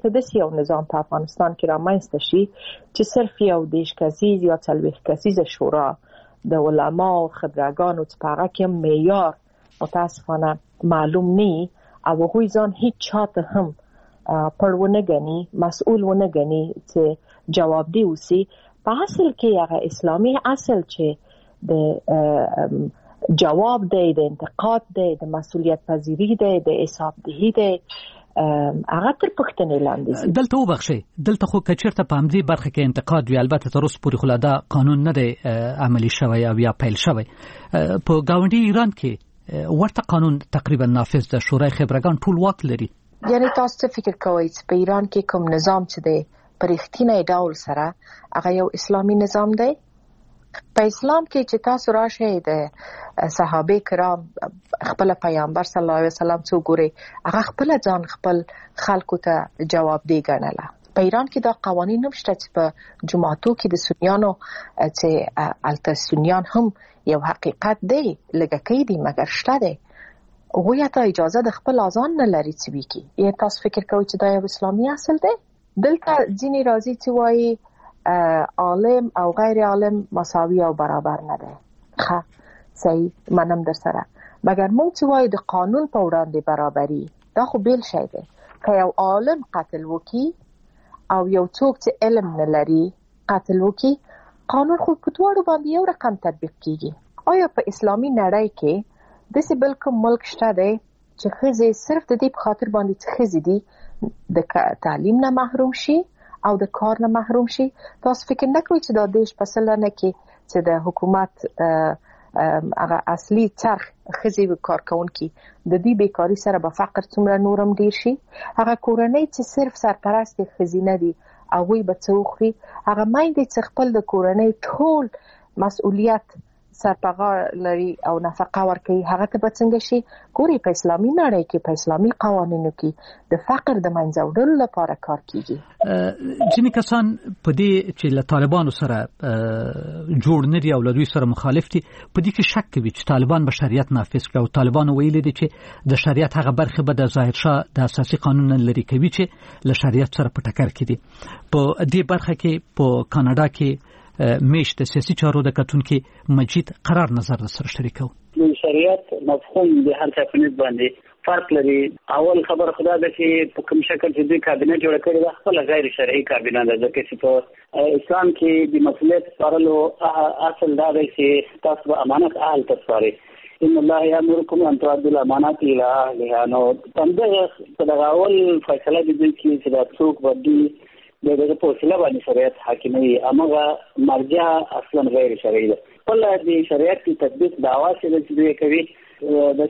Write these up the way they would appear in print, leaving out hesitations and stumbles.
کې داسې یو نظام په افغانستان کې رامنځته شي چې صرف یو 10 کسیز یا 40 کسیزه شورا د علماو خبرګانو څخه هغه کې معیار متاسفانه معلوم نه او هغوی ځان هیڅ چاته هم پرونه غني مسؤل ونه غني چې جواب دی اوسي په اصل کې هغه اسلامي اصل چې د جواب دی د انتقاد دی د مسؤلیت پذیری دی د حساب دهی دی هغه تر پښتنې لاندې دلته وبخښي دلته خو کچیرته په همدې برخه کې انتقاد وی البته تر اوسه پورې خلادا قانون نه دی عملی شوی او یا پیل شوی په گاونډي ایران کې ورته قانون تقریبا نافذ ده شورای خبرګان ټول واک لري یعنی تاسو فکر کوئ چې په ایران کې کوم نظام چې دی په رښتینی ډول سره هغه یو اسلامي نظام دی په اسلام کې چې تاسو راشئ د صحابه کرام خپل پیغمبر صلی الله علیه وسلم څو ګوري هغه خپل ځان خپل خلکو ته جواب دی ګڼله په ایران کې دا قوانین نشته چې په جمعاتو کې د سنیانو چې الته سنیان هم یو حقیقت دی لکه کې دی مګر شته دی هغوی ته اجازه د خپل اذان نه لري چې وکړي یا تاسو فکر کوئ چې دا یو اسلامي اصل دی دلته ځینې راځي چې وایي عالم او غیر عالم مساوي او برابر نه دی ښه صحیح منم در سره مګر موږ چې وایو د قانون په وړاندې برابري دا خو بیل شی دی که یو عالم قتل وکړي او یو څوک چې علم نه لري قتل وکړي قانون خو په دواړو باندې یو رقم تطبیق کیږي آیا په اسلامي نړۍ کې داسې بل کوم ملک شته دی چې ښځې صرف د دې په خاطر باندې چې ښځې دي د تعلیم نه محروم شي او د کار نه محروم شي تاسو فکر نه کوئ چې دا دیش په سلنه کې چې د حکومت هغه اصلي چرخ ښځې کارکونکي د دې بیکاری سره به فقر څومره نورم ډیر شي هغه کورنۍ چې صرف سرپرست ښځینه دي هغوی به څه وخوري هغه میندې چې خپل د کورنۍ ټول مسؤلیت سرپغار لري او نفقه ورکوي هغه ته به څنګه شي ګوري په اسلامي نړۍ کې په اسلامي قوانینو کې د فقر د منځه وړلو لپاره کار کیږي ځینې کسان په دې چې له طالبانو سره جوړ نه دي او له دوی سره مخالف دي په دې کې شک کوي چې طالبان به شریعت نافذ کړي او طالبانو ویلي دي چې د شریعت هغه برخه به د ظاهرشاه د اساسي قانون لري کوي چې له شریعت سره په ټکر کې دي په دې برخه کې په کاناډا کې میشت سیاسي چارو د کتونکو مجید قرار نظر سره شریکو د شریعت مفهوم د هر څه په نسبت باندې فرق لري اول خبر خدا ده چې په کوم شکل چې د کابینه جوړ کړي ده خپل غیر شرعي کابینه ده چې په اسلام کې د مسؤلیت سپارلو اصل دا دی چې تاسو امانت اهل تسپارئ ان الله یامرکم ان تؤدوا الامانات الى اهلها نو تمدغه اول فیصله دي چې دا څوک ودی دغه په وسیله باندې شریعت حاکمي امغه مرجع اصلا غیر شرعي ده ولله د شریعت تطبیق دعوا چې کوي د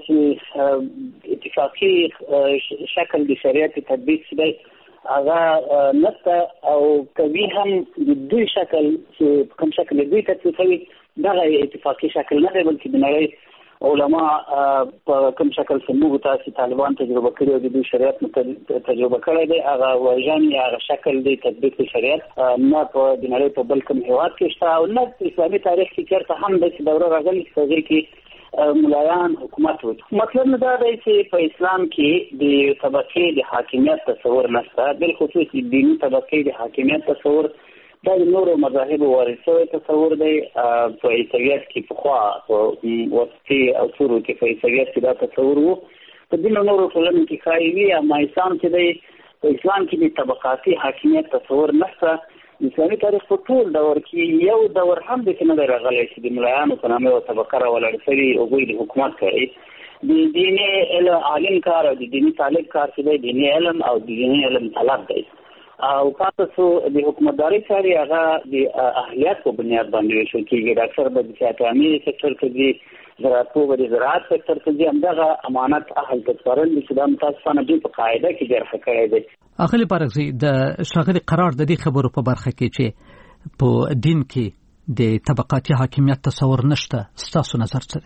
اتفاقی شکل د شریعت تطبیق دی هغه نته او کوي هم د دوی شکل چې کوم شکل دوی تطبیقوي دغه اتفاقی شکل نه دی بلکې د نړۍ علما په کوم شکل سمو تاسو طالبان تجربه کړی او د شریعت تجربه کړی دی هغه ورژن یا هغه شکل دی تطبیق شریعت نه په د نړۍ په بل کوم هیواد کې شته او نه اسلامي تاریخ کې چیرته هم د دوره راغلي چې ملایان حکومت وکړي مطلب نه دا دی چې په اسلام کې د طبقې د حاکمیت تصور نشته بل خصوص د دیني طبقې د حاکمیت تصور دا د نورو مذاهب ورثوي تصور دی په عیسویت کې پخوا وسطي او سورو کې په عیسویت کې دا تصور وو په دې نورو ټولنو کې خایوي اما اسلام چې دی په اسلام کې د طبقاتي حاکمیت تصور نشته اسلامي تاریخ په ټول دور کې یو دور هم د کنه راغلی چې د ملایانو په نامه او طبقه راولړ شوي او دوی د حکومت کوي د دیني عالم کار او د دیني طالب کار چې دی دیني علم او د دیني علم طلب دی او تاسو د حکومتداري چاري هغه د اهلیت په بنیاد باندې شو کېږي ډاکټر به د سیاستي سکتور کې دي زراعت سکتور کې دي همدغه امانت اهل تسپارل چې د متاسفانه د قاعده کې جرح کړی دی اخلي پرغزي د شاغلي قرار د دې خبرو په برخه کې چې په دین کې د طبقاتي حاکمیت تصور نشته ستاسو نظر څه دی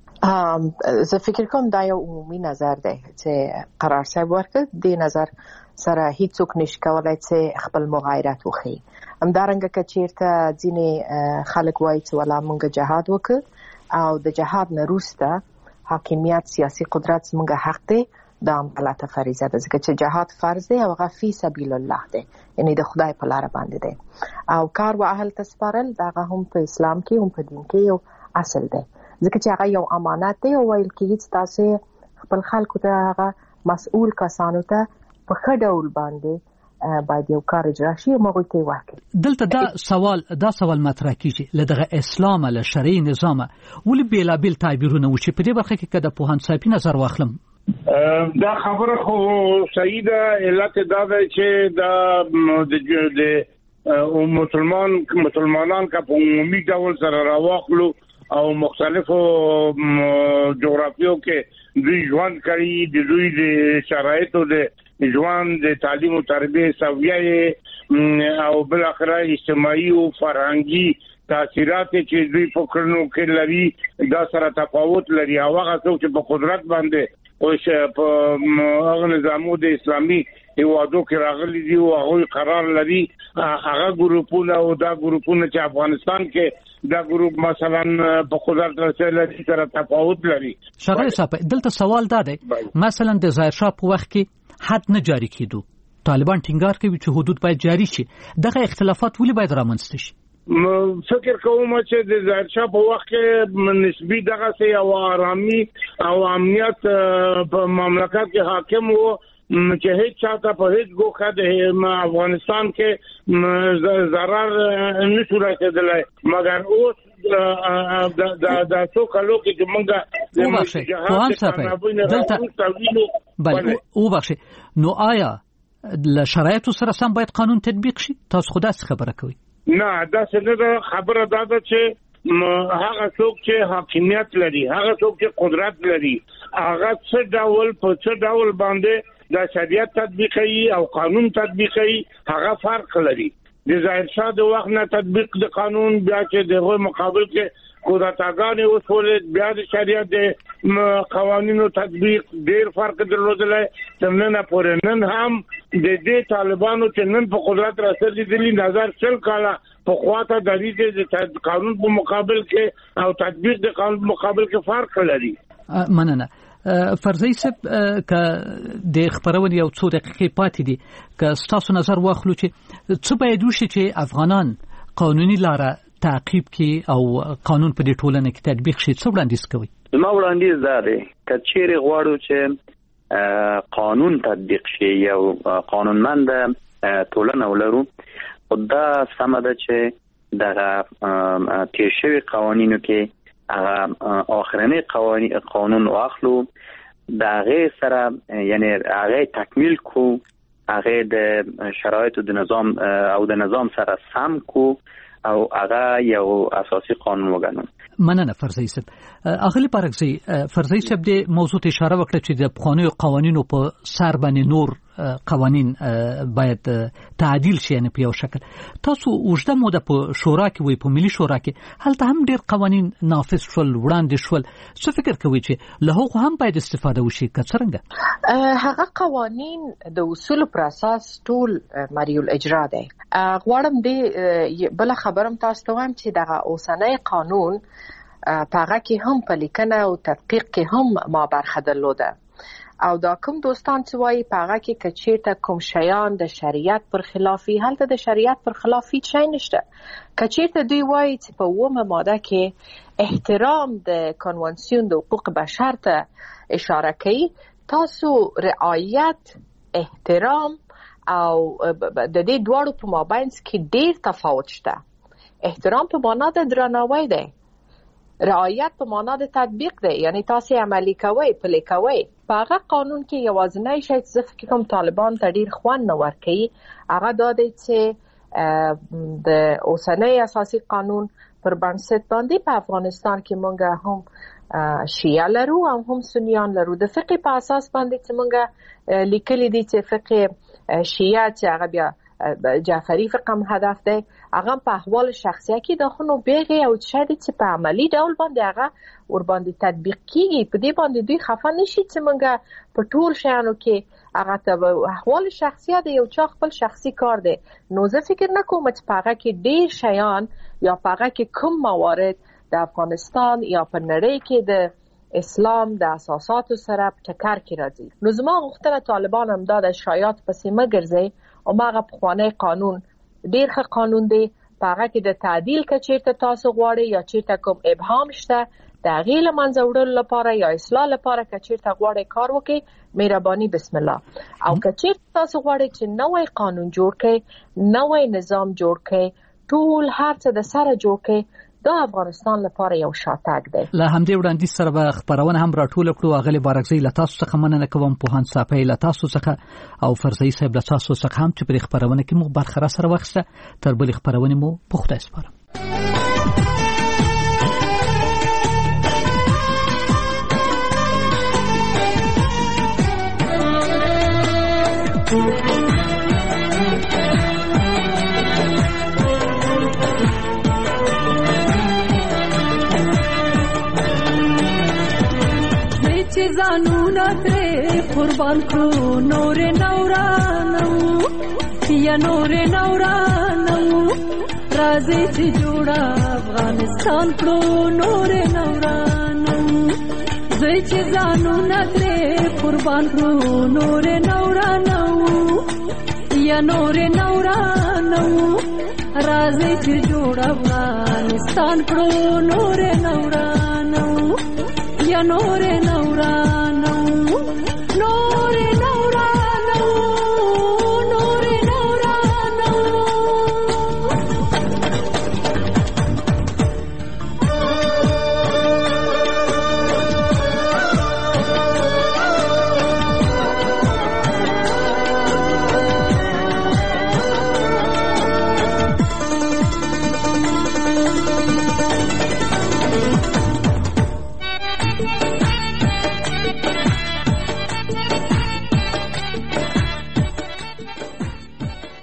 زه فکر کوم دا یو عمومي نظر دی چې قرار صاحب ورکړ د نظر سره هیڅوک نشي کولای چې خپل مغایرت وکړي همدارنګه که چیرته ځینې خلک وایي چې ولا مونږ جهاد وکړو او د جهاد نه وروسته حاکمیت سیاسي قدرت مونږ حق دی دا هم غلطه فریضه ده، ځکه چې جهاد فرض دی او هغه فی سبیل الله دی، یعنی د خدای په لار باندې دی، او کار و اهل تسپارل دغه هم په اسلام کې هم په دین کې یو اصل دی، ځکه چې هغه یو امانت دی او ویل کېږي چې تاسو خپل خلکو ته هغه مسؤل کسانو ته په ښه ډول باندې باید یو کار اجرا شي او موږ ته ورکړي. دلته دا سوال مطرح کیږي لدغه اسلام له شرعي نظام ولې بیلابیل تعبیرونه وشي په دې برخه کې کده په هانصافي نظر واخلم. دا خبره خو صحیح ده، علت دا ده چې د مسلمانان کا په عمومي ډول سره راوخلو او مختلفو جغرافیو کې دوی ژوند کوي، د دوی د شرایطو د ژوند د تعلیم او تربیه سویه او بل اخره اجتماعي او فرهنګي تاثیرات چې دوی په کړنو کې لري دا سره تفاوت لري، او هغه څوک چې په قدرت باندې او په هغه نظامو د اسلامي هیوادو کې راغلي دي او هغه قرار لري، هغه ګروپونه او دا ګروپونه چې افغانستان کې دا ګروپ مثلا په قدرت رسېدل سره تفاوت لري. شغله صاحب دلته سوال دا دی، مثلا د ظاهر شاه په وخت کې حد نه جاری کیدو، طالبان ټینګار کوي چې حدود باید جاری شي، دغه اختلافات ولې باید رامنځته شي؟ فکر کوم چې د ظاهر شاه په وخت کې نسبی دغه سي او آرامي او امنیت په مملکت کې حاکم وو چې هیڅ چاته په هیڅ ګوخه د افغانستان کې ضرر نشو رسیدلی، مګر اوس دا څو کلو کې چې موږ نو آیا له شرایطو سره سم باید قانون تطبیق شي؟ تاسو خو داسې خبره کوي. نه دا څنګه خبره ده چې هغه څوک چې حاکمیت لري، هغه څوک چې قدرت لري، هغه څه ډول باندې د شریعت تطبیقي او قانون تطبیقي هغه فرق لري. د ظاهر شاه د وخت نه تطبیق د قانون بیا چې دغه مقابل کې قدرتګانې وسولې بیا د شریعت د قوانینو تطبیق ډیر فرق درلودلای. څنګه پورې نن هم د دې طالبانو چې نن په قدرت رسېدلي نظر چل کاله په خواته د دې قانون په مقابل کې او تطبیق د قانون په مقابل کې فرق لري. مننه. فرضی صاحب که د خبرونې یو څو دقیقې پاتې دي، که تاسو نظر واخلو چې څه باید وشي چې افغانان قانوني لاره تعقیب کړي او قانون په دې ټولنه کې تطبیق شي، څه وړاندیز کوي؟ زما وړاندیز دا دی که چیرې غواړو چې قانون تطبیق شي یو قانونمند ټولنه ولرو، دا سمه ده چې دغه تیر شوي قوانینو کې هغه آخرنی قانون واخلو، د هغې سره یعنی هغې تکمیل کو، هغې د شرایطو د نظام او د نظام سره سم کو او هغه یو اساسي قانون وګڼو. مننه فرضی صاحب. اغلی پارکزی فرضی صاحب د موضوع ته اشاره وکړه چې د پخوانیو قوانینو په سر باندې نور قوانین باید تعدیل شي، نه په یو شکل. تاسو اوږده موده په شورا کې وي، په ملي شورا کې هلته هم ډیر قوانین نافذ شول، وړاندې شول. څه فکر کوي چې له هغه هم باید استفاده وشي که څنګه؟ هغه قوانین د اصول پر اساس ټول مریول اجرا دی. غواړم دې بل خبرم تاسو ته وایم چې دغه اوسنۍ قانون پاغه کې هم په لیکنه او تحقیق کې هم ما برخه درلوده، او دا کوم دوستان چې وایي پاغه کې کچېرته کوم شیان د شریعت پر خلافي، هلته د شریعت پر خلافي شي نشته. کچېرته دوی وایي چې په 9 ماده کې احترام د کنوانسیون د حقوق بشر ته اشاره کوي. تاسو رعایت، احترام او د دې دواړو په مابینځ کې ډیر تفاوت شته. احترام په معنا د درناوي دی، رعایت په معنا د تطبیق دی، یعنی تاسو عملي کوئ، پلي کوئ. په هغه قانون کې یوازینی شی چې فکر کوم طالبان ته ډیر خوند نه ورکوي هغه دا دی چې د اوسنۍ اساسي قانون پر بنسټ باندې په افغانستان کې مونږ هم شیعه لرو او هم سنیان لرو. د فقه په اساس باندې چې مونږ لیکلي دي چې فقه شیعه چې هغه بیا جعفری فقه هم هدف دی، هغه په احوال شخصیه کې د خونو بیغه او شاید چې په عملی ډول باندې هغه ور باندې تطبیق کیږي. په دې باندې دوی خفه نشي چې مونږ په ټول شیانو کې هغه ته احوال شخصیه دی یو چا خپل شخصي کار دی. نو زه فکر نکوم چې په هغه کې ډیر شیان یا په هغه کې کوم موارد د افغانستان یا په نړۍ کې د اسلام د اساساتو سره په ټکر کې راځي. نو زما غوښتنه طالبان هم دا د شایعات پسې مه ګرځئ او هغه پخوانی قانون ډېر ښه قانون دی، په هغه کې د تعدیل که چېرته تاسو غواړئ یا چېرته کوم ابهام شته د هغې له منځه وړلو لپاره یا اصلاح لپاره که چېرته غواړئ کار وکړئ، مهرباني بسم الله. او که چېرته تاسو غواړئ چې نوی قانون جوړ کړئ، نوی نظام جوړ کړئ، ټول هر څه د سره جوړ کړئ، دا افغانستان لپاره یو شاتګ دی. له همدې وړاندیز سره به خبرونه هم راټوله کړو. اغلې بارکزی له تاسو څخه مننه کوم، پوهاند صافی له تاسو څخه او فرزي صاحب له تاسو څخه هم چې په خبرونه کې مو برخه را سره واخیسته. تر بلې خبرونه مو په خدای سپارم. زانونا ترې قربان کړو نور نورانو یا نور نورانو راځي چې جوړه افغانستان کړو نور نورانو زوی چې زانونا ترې قربان کړو نور نورانو یا نور نورانو راځي چې جوړه افغانستان کړو نور نورانو یا نور نورانو